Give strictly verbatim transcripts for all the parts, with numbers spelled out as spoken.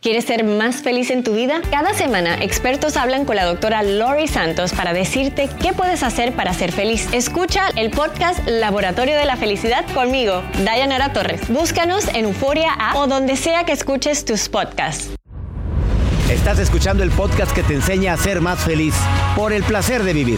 ¿Quieres ser más feliz en tu vida? Cada semana, expertos hablan con la doctora Lori Santos para decirte qué puedes hacer para ser feliz. Escucha el podcast Laboratorio de la Felicidad conmigo, Dayanara Torres. Búscanos en Euforia App o donde sea que escuches tus podcasts. Estás escuchando el podcast que te enseña a ser más feliz por el placer de vivir.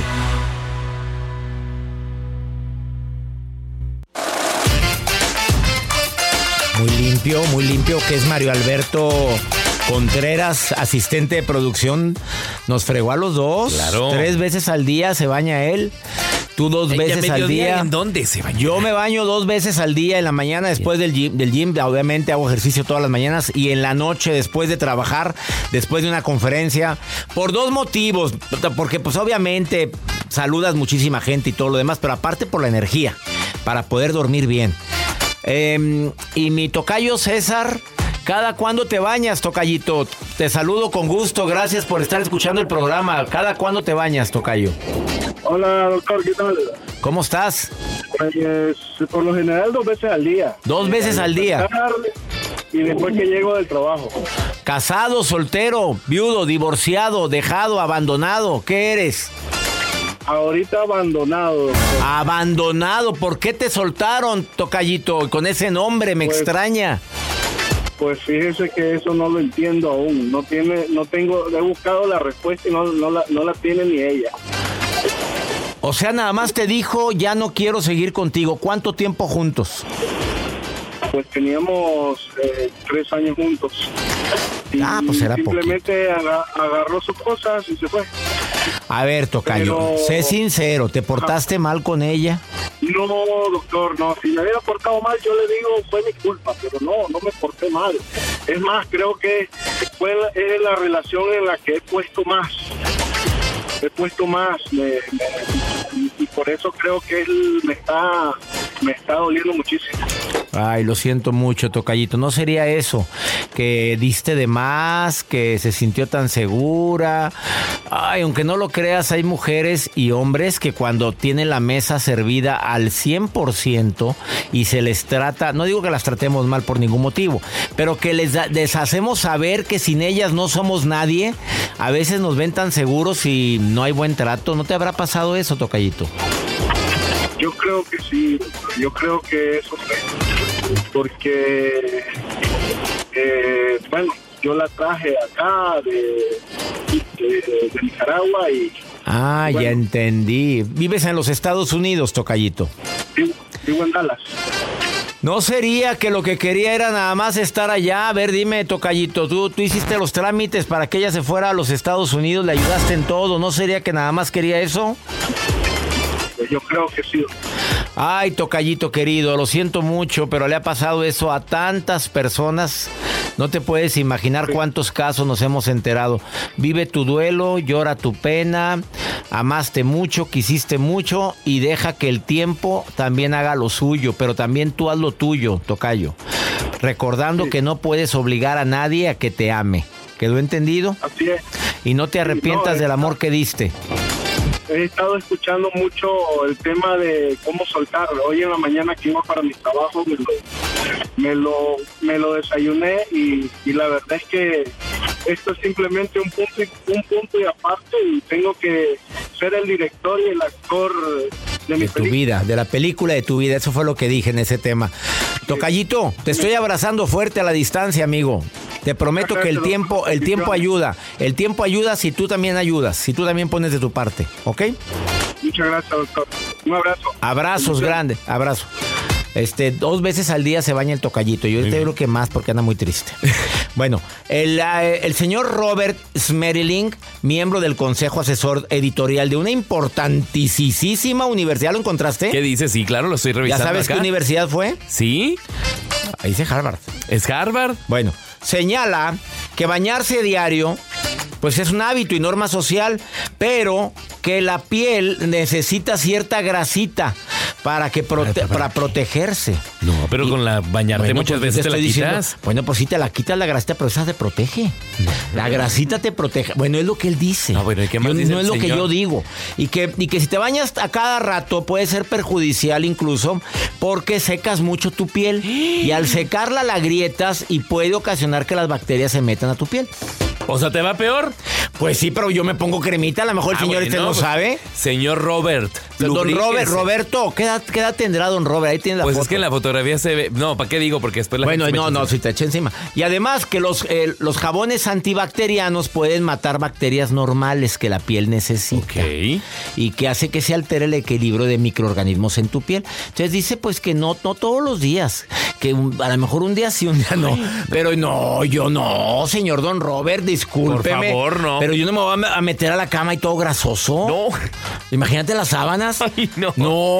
Muy limpio, muy limpio, que es Mario Alberto Contreras, asistente de producción. Nos fregó a los dos. Claro. Tres veces al día se baña él. Tú dos Ella veces al día. ¿En dónde se baña? Yo me baño dos veces al día, en la mañana después del gym, del gym. Obviamente hago ejercicio todas las mañanas. Y en la noche después de trabajar, después de una conferencia. Por dos motivos. Porque pues obviamente saludas muchísima gente y todo lo demás. Pero aparte por la energía. Para poder dormir bien. Eh, y mi tocayo César, ¿cada cuándo te bañas, tocayito? Te saludo con gusto, gracias por estar escuchando el programa. ¿Cada cuándo te bañas, tocayo? Hola, doctor, ¿qué tal? ¿Cómo estás? Pues, por lo general, dos veces al día. ¿Dos veces al día? Y después que llego del trabajo. ¿Casado, soltero, viudo, divorciado, dejado, abandonado? ¿Qué eres? Ahorita abandonado. Doctor. Abandonado, ¿por qué te soltaron, tocayito? Con ese nombre me pues, extraña. Pues fíjese que eso no lo entiendo aún. No tiene, no tengo, he buscado la respuesta y no, no, la, no la tiene ni ella. O sea, nada más te dijo, ya no quiero seguir contigo. ¿Cuánto tiempo juntos? Pues teníamos eh, tres años juntos. Y ah, pues era simplemente aga- agarró sus cosas y se fue. A ver, tocayo, Pero... sé sincero, ¿te portaste ah. mal con ella? No, doctor, no. Si me hubiera portado mal, yo le digo, fue mi culpa, pero no, no me porté mal. Es más, creo que fue la, es la relación en la que he puesto más. He puesto más, me, me, y, y por eso creo que él me está, me está doliendo muchísimo. Ay, lo siento mucho, tocayito. ¿No sería eso? Que diste de más, que se sintió tan segura. Ay, aunque no lo creas, hay mujeres y hombres que cuando tienen la mesa servida al cien por ciento y se les trata, no digo que las tratemos mal por ningún motivo, pero que les, da, les hacemos saber que sin ellas no somos nadie, a veces nos ven tan seguros y no hay buen trato. ¿No te habrá pasado eso, tocayito? Yo creo que sí, yo creo que eso fue, porque, eh, bueno, yo la traje acá de, de, de Nicaragua y... Ah, bueno, ya entendí. ¿Vives en los Estados Unidos, tocayito? Sí, vivo en Dallas. ¿No sería que lo que quería era nada más estar allá? A ver, dime, tocayito, ¿tú, tú hiciste los trámites para que ella se fuera a los Estados Unidos, le ayudaste en todo, ¿no sería que nada más quería eso? Yo creo que sí. Ay, tocayito querido, lo siento mucho, pero le ha pasado eso a tantas personas. No te puedes imaginar sí. cuántos casos nos hemos enterado. Vive tu duelo, llora tu pena, amaste mucho, quisiste mucho y deja que el tiempo también haga lo suyo, pero también tú haz lo tuyo, tocayo. Recordando sí. que no puedes obligar a nadie a que te ame. ¿Quedó entendido? Así es. Y no te arrepientas sí, no, del amor que diste. He estado escuchando mucho el tema de cómo soltar. Hoy en la mañana que iba para mi trabajo me lo, me lo, me lo desayuné y, y la verdad es que esto es simplemente un punto, y, un punto y aparte y tengo que ser el director y el actor de mi de tu vida, de la película de tu vida. Eso fue lo que dije en ese tema. Tocayito, te estoy abrazando fuerte a la distancia, amigo. Te prometo que el tiempo, el tiempo ayuda. El tiempo ayuda si tú también ayudas, si tú también pones de tu parte, ¿ok? Muchas gracias, doctor. Un abrazo. Abrazos grandes, abrazo. Este, dos veces al día se baña el tocayito. Yo ahorita creo que más porque anda muy triste. Bueno, el, el señor Robert Smerling, miembro del Consejo Asesor Editorial de una importantísima universidad. ¿Lo encontraste? ¿Qué dice? Sí, claro, lo estoy revisando. ¿Ya sabes acá. qué universidad fue? ¿Sí? Ahí dice Harvard. ¿Es Harvard? Bueno, señala que bañarse diario pues es un hábito y norma social, pero que la piel necesita cierta grasita para que prote- para, para protegerse. No, pero y, con la bañarte bueno, muchas pues, veces te, te la diciendo, quitas. Bueno, pues sí te la quitas la grasita, pero esa te protege. No. La grasita te protege. Bueno, es lo que él dice. No, bueno, ¿y qué más yo, dice no es el lo señor? que yo digo. Y que, y que si te bañas a cada rato puede ser perjudicial incluso porque secas mucho tu piel. Y al secarla la agrietas y puede ocasionar que las bacterias se metan a tu piel. O sea, ¿te va peor? Pues sí, pero yo me pongo cremita. A lo mejor el ah, señor bueno, este no, no sabe. Señor Robert. Don Robert, Roberto, ¿qué edad, ¿qué edad tendrá don Robert? Ahí tiene la pues foto. Pues es que en la fotografía se ve... No, ¿para qué digo? Porque después la bueno, gente no, no, si te eché encima. Y además que los, eh, los jabones antibacterianos pueden matar bacterias normales que la piel necesita. Ok. Y que hace que se altere el equilibrio de microorganismos en tu piel. Entonces dice pues que no, no todos los días. Que un, a lo mejor un día sí, un día no. Ay. Pero no, yo no, señor don Robert, discúlpeme. Por favor, no. Pero yo no me voy a meter a la cama y todo grasoso. No. Imagínate las sábanas. Ay, no.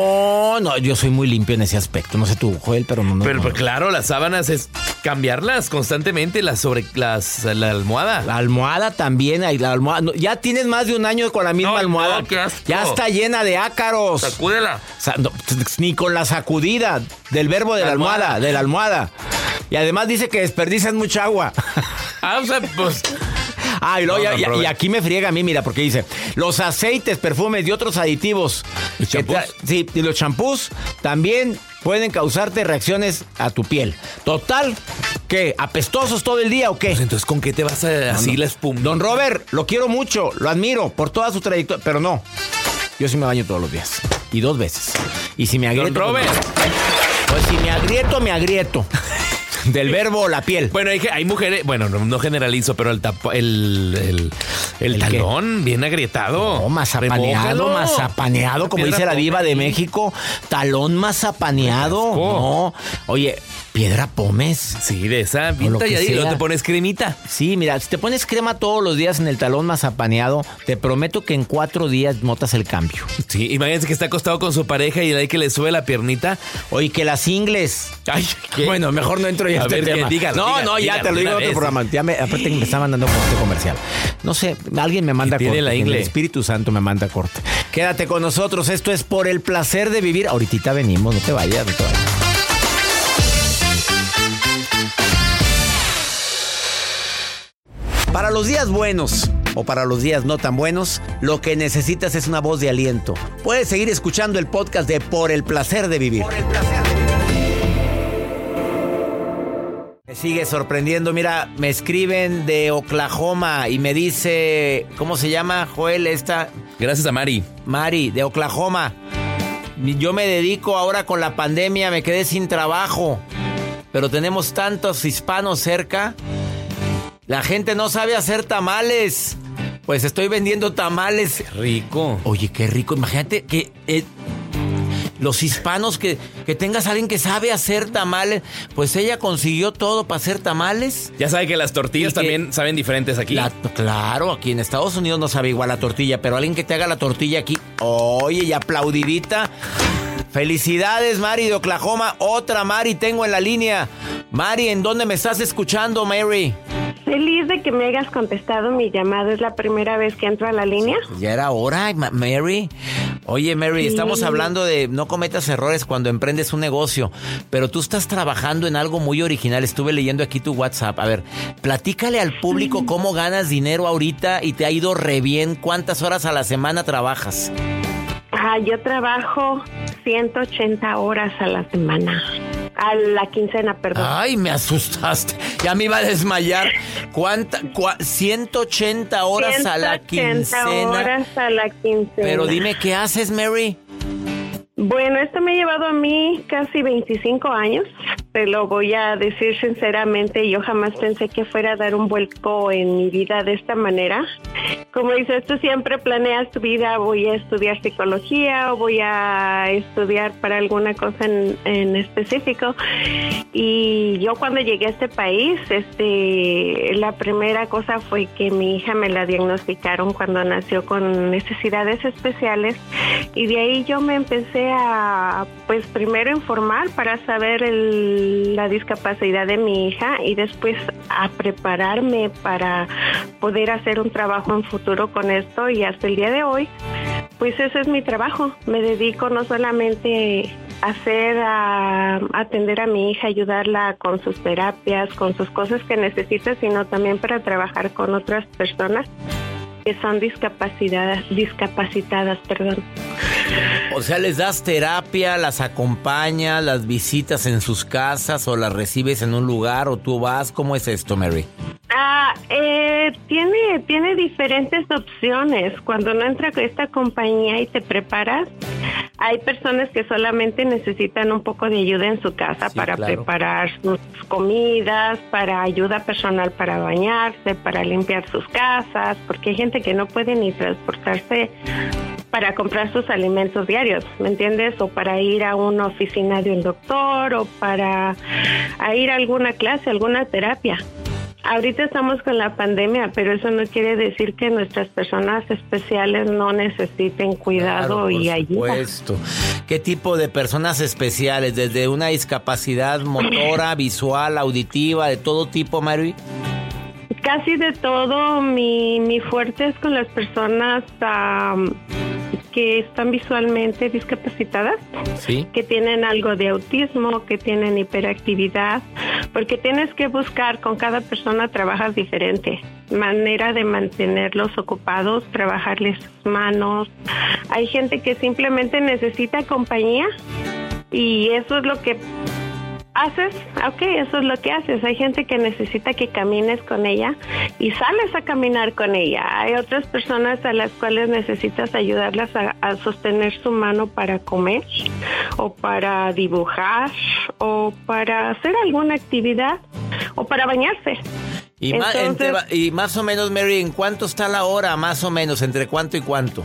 No, no, yo soy muy limpio en ese aspecto. No sé tú, Joel, pero no. no pero no. Pues claro, las sábanas es cambiarlas constantemente, las sobre las la almohada. La almohada también, hay la almohada. No, ya tienes más de un año con la misma no, almohada. No, qué asco. Ya está llena de ácaros. Sacúdela. O sea, no, ni con la sacudida del verbo de la, la almohada, almohada, de la almohada. Y además dice que desperdicias mucha agua. Ah, o sea, pues... Ah, y, luego no, ya, no, y, y aquí me friega a mí, mira, porque dice, los aceites, perfumes y otros aditivos. ¿Los champús? Sí, y los champús también pueden causarte reacciones a tu piel. Total, ¿qué? ¿Apestosos todo el día o qué? Pues entonces, ¿con qué te vas a así no, la espuma? Don Robert, lo quiero mucho, lo admiro por toda su trayectoria, pero no. Yo sí me baño todos los días. Y dos veces. Y si me agrieto... Don Robert. Pues, pues si me agrieto, me agrieto. Del verbo la piel. Bueno, hay, hay mujeres, bueno, no, no generalizo, pero el tap, el, el, el, ¿El talón qué? Bien agrietado. No, mazapaneado, mazapaneado, como dice la diva de México. Talón mazapaneado. No, oye, piedra pómez. Sí, de esa pinta y ahí te pones cremita. Sí, mira, si te pones crema todos los días en el talón mazapaneado, te prometo que en cuatro días notas el cambio. Sí, imagínense que está acostado con su pareja y ahí que le sube la piernita. Oye, que las ingles. Ay, ¿qué? Bueno, mejor no entro ya. A este ver, tema. Dígalo, no, dígalo, no, ya dígalo, te lo digo en otro vez. programa. Ya me, aparte que me está mandando corte comercial. No sé, alguien me manda corte. La el Espíritu Santo me manda corte. Quédate con nosotros. Esto es Por el Placer de Vivir. Ahorita venimos, no te vayas, no te vayas. Para los días buenos o para los días no tan buenos, lo que necesitas es una voz de aliento. Puedes seguir escuchando el podcast de Por el Placer de Vivir. Por el placer de vivir. Me sigue sorprendiendo. Mira, me escriben de Oklahoma y me dice, ¿cómo se llama, Joel? Esta. Gracias a Mari. Mari, de Oklahoma. Yo me dedico ahora con la pandemia, me quedé sin trabajo, pero tenemos tantos hispanos cerca. La gente no sabe hacer tamales. Pues estoy vendiendo tamales. Qué rico. Oye, qué rico. Imagínate que eh, los hispanos, que, que tengas a alguien que sabe hacer tamales. Pues ella consiguió todo para hacer tamales. Ya sabe que las tortillas que, también saben diferentes aquí. La, claro, aquí en Estados Unidos no sabe igual la tortilla, pero alguien que te haga la tortilla aquí. Oye, y aplaudidita. Felicidades, Mari de Oklahoma. Otra Mari tengo en la línea. Mari, ¿en dónde me estás escuchando, Mary? Feliz de que me hayas contestado mi llamada. Es la primera vez que entro a la línea. Ya era hora, Mary. Oye, Mary, sí. Estamos hablando de no cometas errores cuando emprendes un negocio, pero tú estás trabajando en algo muy original. Estuve leyendo aquí tu WhatsApp. A ver, platícale al público sí. Cómo ganas dinero ahorita y te ha ido re bien. ¿Cuántas horas a la semana trabajas? Ah, yo trabajo ciento ochenta horas a la semana. A la quincena, perdón. Ay, me asustaste. Ya me iba a desmayar. ¿Cuánta? Cua, ciento ochenta horas a la quincena. ciento ochenta horas a la quincena. Pero dime, ¿qué haces, Mary? Bueno, esto me ha llevado a mí casi veinticinco años. Te lo voy a decir sinceramente. Yo jamás pensé que fuera a dar un vuelco en mi vida de esta manera. Como dices, tú siempre planeas tu vida. Voy a estudiar psicología o voy a estudiar para alguna cosa en, en específico. Y yo cuando llegué a este país, este, la primera cosa fue que mi hija me la diagnosticaron cuando nació con necesidades especiales. Y de ahí yo me empecé a, pues primero informar para saber el, la discapacidad de mi hija y después a prepararme para poder hacer un trabajo en futuro con esto, y hasta el día de hoy pues ese es mi trabajo. Me dedico no solamente a hacer, a, a atender a mi hija, ayudarla con sus terapias, con sus cosas que necesita, sino también para trabajar con otras personas que son discapacitadas, discapacitadas, perdón. O sea, ¿les das terapia, las acompañas, las visitas en sus casas o las recibes en un lugar o tú vas? ¿Cómo es esto, Mary? Ah, eh, tiene, tiene diferentes opciones. Cuando uno entra a esta compañía y te preparas, hay personas que solamente necesitan un poco de ayuda en su casa, sí, para claro. preparar sus comidas, para ayuda personal para bañarse, para limpiar sus casas, porque hay gente que no puede ni transportarse para comprar sus alimentos diarios, ¿me entiendes? O para ir a una oficina de un doctor o para a ir a alguna clase, alguna terapia. Ahorita estamos con la pandemia, pero eso no quiere decir que nuestras personas especiales no necesiten cuidado, claro, y ayuda. Por supuesto. ¿Qué tipo de personas especiales? ¿Desde una discapacidad motora, visual, auditiva, de todo tipo, Mary? Casi de todo. Mi, mi fuerte es con las personas um, que están visualmente discapacitadas, ¿sí? Que tienen algo de autismo, que tienen hiperactividad, porque tienes que buscar, con cada persona trabajas diferente, manera de mantenerlos ocupados, trabajarles sus manos. Hay gente que simplemente necesita compañía y eso es lo que haces, ok, eso es lo que haces. Hay gente que necesita que camines con ella y sales a caminar con ella. Hay otras personas a las cuales necesitas ayudarlas a, a sostener su mano para comer o para dibujar o para hacer alguna actividad o para bañarse. Y, Entonces, más, entre, y más o menos, Mary, ¿en cuánto está la hora? Más o menos, ¿entre cuánto y cuánto?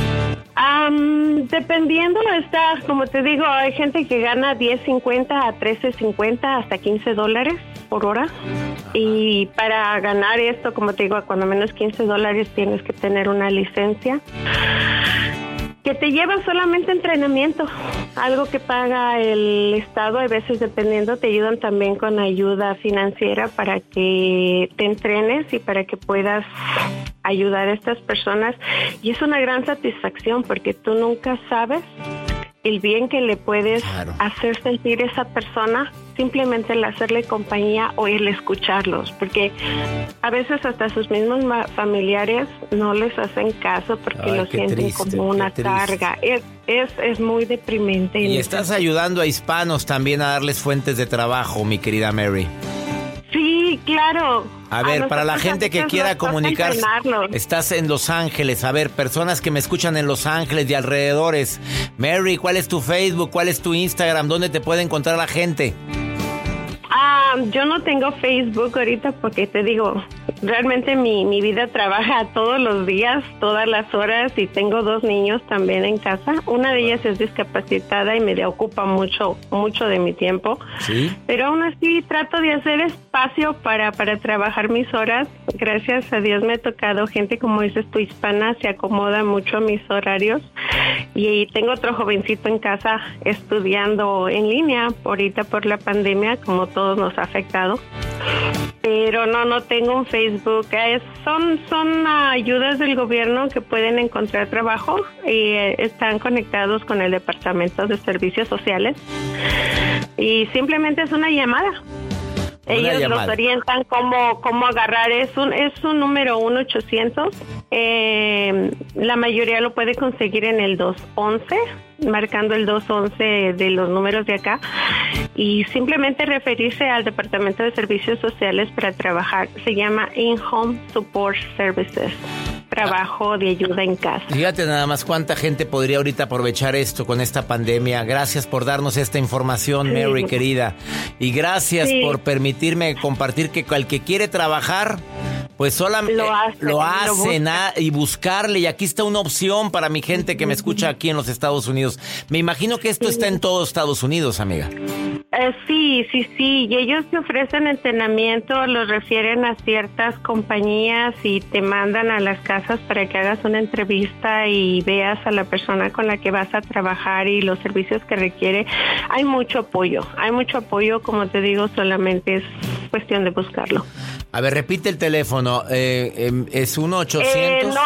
Um, dependiendo, está, como te digo, hay gente que gana diez cincuenta a trece cincuenta hasta quince dólares por hora. Y para ganar esto, como te digo, a cuando menos quince dólares tienes que tener una licencia que te lleva solamente entrenamiento, algo que paga el Estado. A veces, dependiendo, te ayudan también con ayuda financiera para que te entrenes y para que puedas ayudar a estas personas. Y es una gran satisfacción porque tú nunca sabes el bien que le puedes claro. hacer sentir a esa persona, simplemente el hacerle compañía o el escucharlos, porque a veces hasta sus mismos familiares no les hacen caso porque Ay, lo sienten triste, como una carga. Es, es, es muy deprimente. Y estás ayudando a hispanos también a darles fuentes de trabajo, mi querida Mary. Sí, claro. A ver, a para la gente que quiera comunicarse, estás en Los Ángeles. A ver, personas que me escuchan en Los Ángeles y alrededores. Mary, ¿cuál es tu Facebook? ¿Cuál es tu Instagram? ¿Dónde te puede encontrar la gente? Ah, yo no tengo Facebook ahorita porque te digo, realmente mi, mi vida trabaja todos los días, todas las horas, y tengo dos niños también en casa. Una de ellas es discapacitada y me ocupa mucho, mucho de mi tiempo. Sí. Pero aún así trato de hacer espacio para, para trabajar mis horas. Gracias a Dios me ha tocado gente, como dices tú, hispana, se acomoda mucho a mis horarios. Y tengo otro jovencito en casa estudiando en línea ahorita por la pandemia, como todos nos ha afectado. Pero no, no tengo un Facebook. Es, son, son ayudas del gobierno que pueden encontrar trabajo y eh, están conectados con el Departamento de Servicios Sociales. Y simplemente es una llamada. Una Ellos llamada. Los orientan cómo, cómo agarrar. Es un, es un número uno ochocientos. Eh, la mayoría lo puede conseguir en el dos once, marcando el dos once de los números de acá. Y simplemente referirse al Departamento de Servicios Sociales para trabajar. Se llama In-Home Support Services. Trabajo de ayuda en casa. Fíjate nada más cuánta gente podría ahorita aprovechar esto con esta pandemia. Gracias por darnos esta información, Mary, sí. querida. Y gracias sí. por permitirme compartir que el que quiere trabajar, pues solamente lo hace, lo hace lo na- y buscarle. Y aquí está una opción para mi gente que me escucha aquí en los Estados Unidos. Me imagino que esto sí. está en todo Estados Unidos, amiga. Eh, sí, sí, sí. Y ellos te ofrecen entrenamiento, los refieren a ciertas compañías y te mandan a las casas para que hagas una entrevista y veas a la persona con la que vas a trabajar y los servicios que requiere. Hay mucho apoyo, hay mucho apoyo, como te digo, solamente es cuestión de buscarlo. A ver, repite el teléfono. Eh, eh, ¿Es uno ochocientos? Eh, no.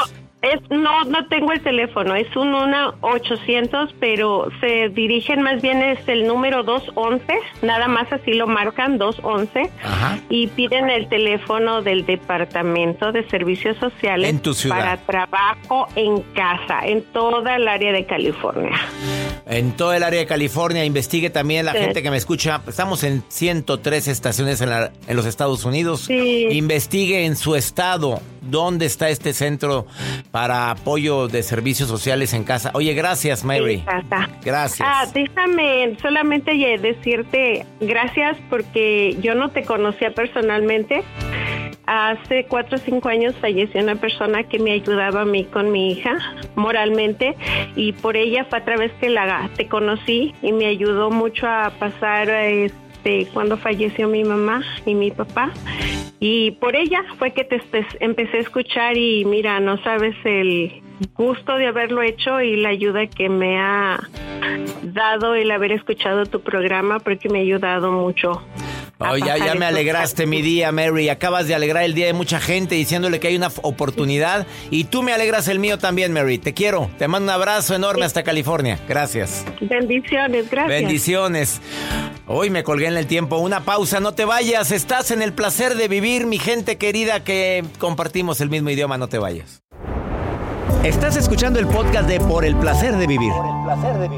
Es, no, no tengo el teléfono, es un uno ochocientos, pero se dirigen más bien, es el número dos once, nada más así lo marcan, dos once, Ajá. y piden el teléfono del Departamento de Servicios Sociales en tu ciudad. Para trabajo en casa, en toda el área de California. En todo el área de California, investigue también la Sí. gente que me escucha. Estamos en ciento tres estaciones en, la, en los Estados Unidos. Sí. Investigue en su estado dónde está este centro para apoyo de servicios sociales en casa. Oye, gracias, Mary. En casa. Gracias. Ah, déjame solamente decirte gracias porque yo no te conocía personalmente. Hace cuatro o cinco años falleció una persona que me ayudaba a mí con mi hija moralmente, y por ella fue a través que la te conocí y me ayudó mucho a pasar este cuando falleció mi mamá y mi papá, y por ella fue que te empecé a escuchar, y mira, no sabes el gusto de haberlo hecho y la ayuda que me ha dado el haber escuchado tu programa, porque me ha ayudado mucho. Oh, ya, ya me alegraste mi día, Mary. Acabas de alegrar el día de mucha gente diciéndole que hay una oportunidad. Y tú me alegras el mío también, Mary. Te quiero. Te mando un abrazo enorme hasta California. Gracias. Bendiciones, gracias. Bendiciones. Hoy me colgué en el tiempo. Una pausa, no te vayas. Estás en el placer de vivir, mi gente querida, que compartimos el mismo idioma. No te vayas. Estás escuchando el podcast de Por el placer de vivir. Por el placer de vivir.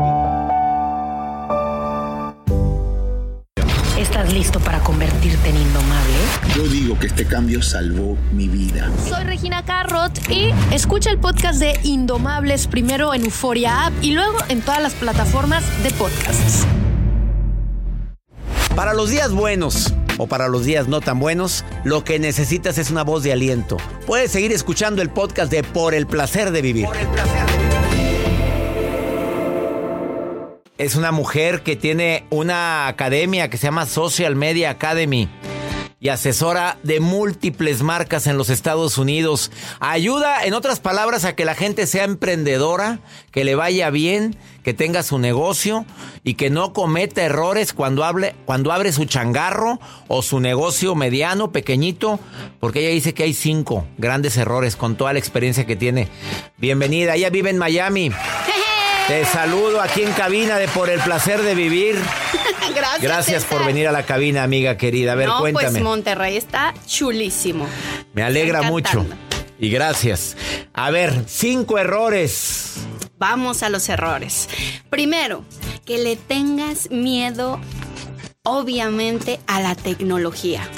¿Estás listo para convertirte en indomable? Yo digo que este cambio salvó mi vida. Soy Regina Carrot y escucha el podcast de Indomables primero en Euforia App y luego en todas las plataformas de podcasts. Para los días buenos o para los días no tan buenos, lo que necesitas es una voz de aliento. Puedes seguir escuchando el podcast de Por el placer de vivir. Por el placer de vivir. Es una mujer que tiene una academia que se llama Social Media Academy y asesora de múltiples marcas en los Estados Unidos. Ayuda, en otras palabras, a que la gente sea emprendedora, que le vaya bien, que tenga su negocio y que no cometa errores cuando, hable, cuando abre su changarro o su negocio mediano, pequeñito, porque ella dice que hay cinco grandes errores con toda la experiencia que tiene. Bienvenida, ella vive en Miami. Te saludo aquí en cabina de Por el placer de vivir. Gracias. Gracias por venir a la cabina, amiga querida. A ver, no, cuéntame. Pues Monterrey está chulísimo. Me alegra Está mucho. encantando. Y gracias. A ver, cinco errores. Vamos a los errores. Primero, que le tengas miedo, obviamente, a la tecnología.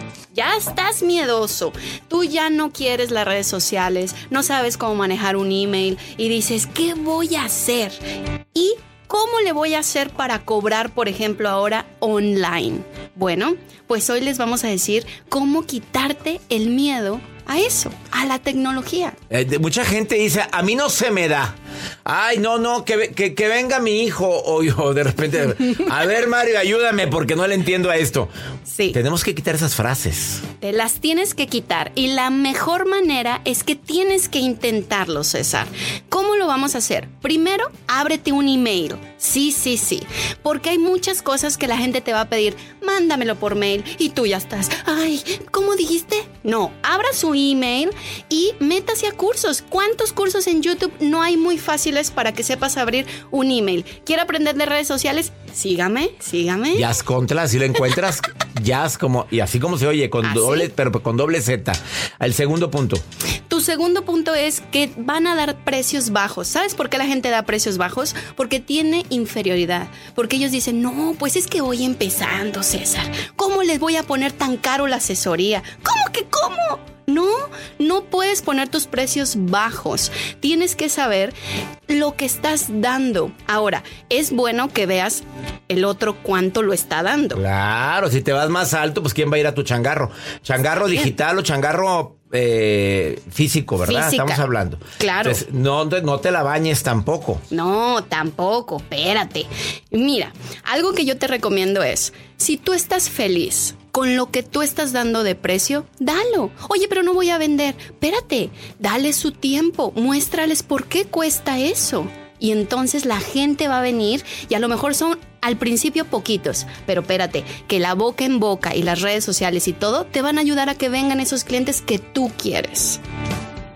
Ya estás miedoso, tú ya no quieres las redes sociales, no sabes cómo manejar un email y dices, ¿qué voy a hacer? ¿Y cómo le voy a hacer para cobrar, por ejemplo, ahora online? Bueno, pues hoy les vamos a decir cómo quitarte el miedo a eso, a la tecnología. Eh, de, mucha gente dice, a mí no se me da. Ay, no, no, que, que, que venga mi hijo. O yo de repente, a ver, Mario, ayúdame porque no le entiendo a esto. Sí. Tenemos que quitar esas frases. Te las tienes que quitar y la mejor manera es que tienes que intentarlo, César. ¿Cómo lo vamos a hacer? Primero, ábrete un email. Sí, sí, sí. Porque hay muchas cosas que la gente te va a pedir. Mándamelo por mail y tú ya estás. Ay, ¿cómo dijiste? No, abra su email y métase a cursos. ¿Cuántos cursos en YouTube no hay muy fáciles para que sepas abrir un email? ¿Quiere aprender de redes sociales? Sígame, sígame. Jazz Contra, si lo encuentras. Jazz como, y así como se oye, con ¿Ah, doble, sí? pero con doble Z. El segundo punto. Tu segundo punto es que van a dar precios bajos. ¿Sabes por qué la gente da precios bajos? Porque tiene inferioridad. Porque ellos dicen, no, pues es que voy empezando, César. ¿Cómo les voy a poner tan caro la asesoría? ¿Cómo que cómo? No, no puedes poner tus precios bajos. Tienes que saber lo que estás dando. Ahora, es bueno que veas el otro cuánto lo está dando. Claro, si te vas más alto, pues ¿quién va a ir a tu changarro? Changarro sí. Digital o changarro eh, físico, ¿verdad? Física. Estamos hablando. Claro. Entonces, no, no te la bañes tampoco. No, tampoco, espérate. Mira, algo que yo te recomiendo es, si tú estás feliz con lo que tú estás dando de precio, dalo. Oye, pero no voy a vender. Espérate, dale su tiempo, muéstrales por qué cuesta eso. Y entonces la gente va a venir y a lo mejor son al principio poquitos, pero espérate, que la boca en boca y las redes sociales y todo te van a ayudar a que vengan esos clientes que tú quieres.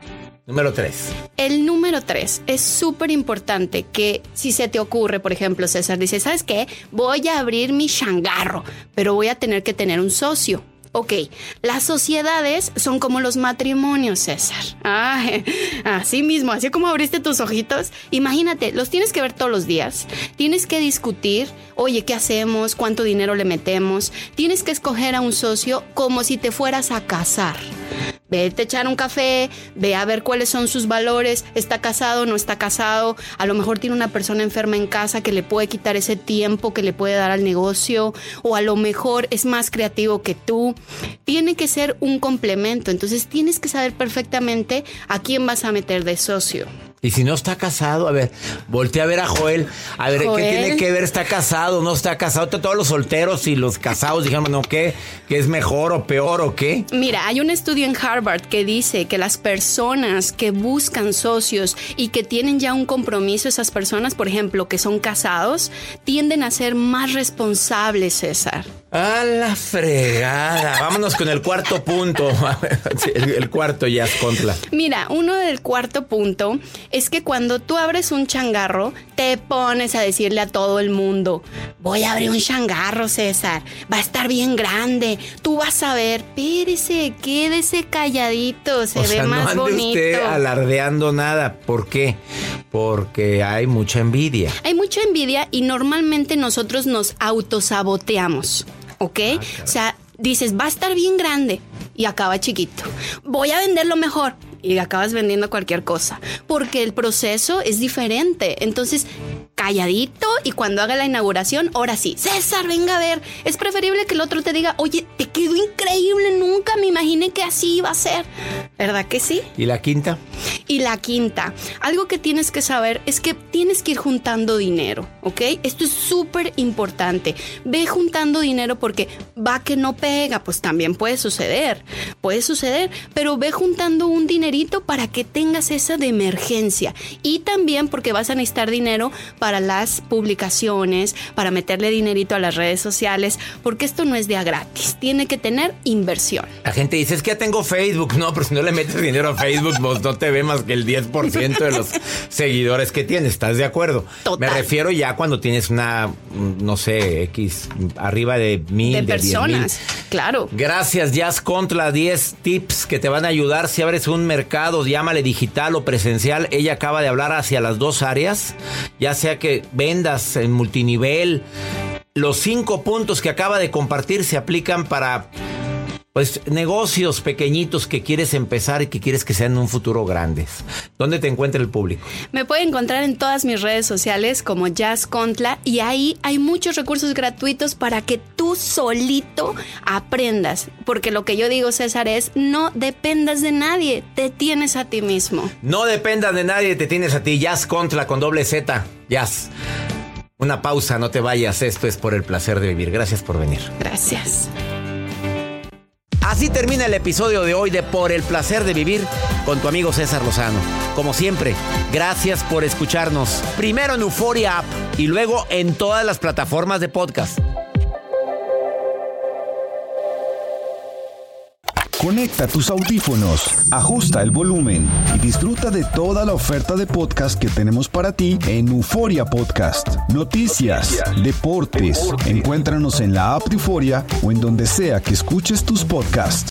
Número tres. El número tres es súper importante que si se te ocurre, por ejemplo, César dice, ¿sabes qué? Voy a abrir mi changarro, pero voy a tener que tener un socio. Ok, las sociedades son como los matrimonios, César. Ay, así mismo, así como abriste tus ojitos. Imagínate, los tienes que ver todos los días. Tienes que discutir, oye, ¿qué hacemos? ¿Cuánto dinero le metemos? Tienes que escoger a un socio como si te fueras a casar. Vete a echar un café, ve a ver cuáles son sus valores, está casado, no está casado, a lo mejor tiene una persona enferma en casa que le puede quitar ese tiempo que le puede dar al negocio, o a lo mejor es más creativo que tú. Tiene que ser un complemento, entonces tienes que saber perfectamente a quién vas a meter de socio. Y si no está casado, a ver, voltea a ver a Joel, a ver, Joel. ¿qué tiene que ver? ¿Está casado? ¿No está casado? Todos los solteros y los casados dijeron, no, ¿qué? ¿Qué es mejor o peor o qué? Mira, hay un estudio en Harvard que dice que las personas que buscan socios y que tienen ya un compromiso, esas personas, por ejemplo, que son casados, tienden a ser más responsables, César. A la fregada. Vámonos con el cuarto punto. el, el cuarto ya es contra. Mira, uno del cuarto punto es que cuando tú abres un changarro, te pones a decirle a todo el mundo, voy a abrir un changarro, César, va a estar bien grande, tú vas a ver, espérese, quédese calladito, se o ve sea, más no ande bonito. usted alardeando nada. ¿Por qué? Porque hay mucha envidia. Hay mucha envidia y normalmente nosotros nos autosaboteamos, ¿ok? Ah, o sea, dices, va a estar bien grande y acaba chiquito. Voy a venderlo mejor y acabas vendiendo cualquier cosa, porque el proceso es diferente. Entonces, calladito, y cuando haga la inauguración, ahora sí, César, venga a ver. Es preferible que el otro te diga, oye, te quedó increíble, nunca me imaginé que así iba a ser. ¿Verdad que sí? ¿Y la quinta? Y la quinta, algo que tienes que saber es que tienes que ir juntando dinero, ¿ok? Esto es súper importante. Ve juntando dinero porque va que no pega, pues también puede suceder, puede suceder, pero ve juntando un dinerito para que tengas esa de emergencia, y también porque vas a necesitar dinero para las publicaciones, para meterle dinerito a las redes sociales, porque esto no es de a gratis, tiene que tener inversión. La gente dice, es que ya tengo Facebook. No, pero si no le metes dinero a Facebook, pues no te ve más que el diez por ciento de los seguidores que tienes. ¿Estás de acuerdo? Total. Me refiero ya cuando tienes una, no sé, X, arriba de mil, de, de personas, diez mil. Claro. Gracias, Jazz Contra, diez tips que te van a ayudar si abres un mercado, llámale digital o presencial. Ella acaba de hablar hacia las dos áreas, ya sea que vendas en multinivel. Los cinco puntos que acaba de compartir se aplican para, pues, negocios pequeñitos que quieres empezar y que quieres que sean en un futuro grandes. ¿Dónde te encuentra el público? Me pueden encontrar en todas mis redes sociales como Jazz Contra, y ahí hay muchos recursos gratuitos para que tú solito aprendas. Porque lo que yo digo, César, es no dependas de nadie, te tienes a ti mismo. No dependas de nadie, te tienes a ti. Jazz Contra con doble Z. Jazz. Una pausa, no te vayas. Esto es Por el Placer de Vivir. Gracias por venir. Gracias. Así termina el episodio de hoy de Por el Placer de Vivir con tu amigo César Lozano. Como siempre, gracias por escucharnos. Primero en Euforia App y luego en todas las plataformas de podcast. Conecta tus audífonos, ajusta el volumen y disfruta de toda la oferta de podcast que tenemos para ti en Euforia Podcast. Noticias, deportes, encuéntranos en la app de Euforia o en donde sea que escuches tus podcasts.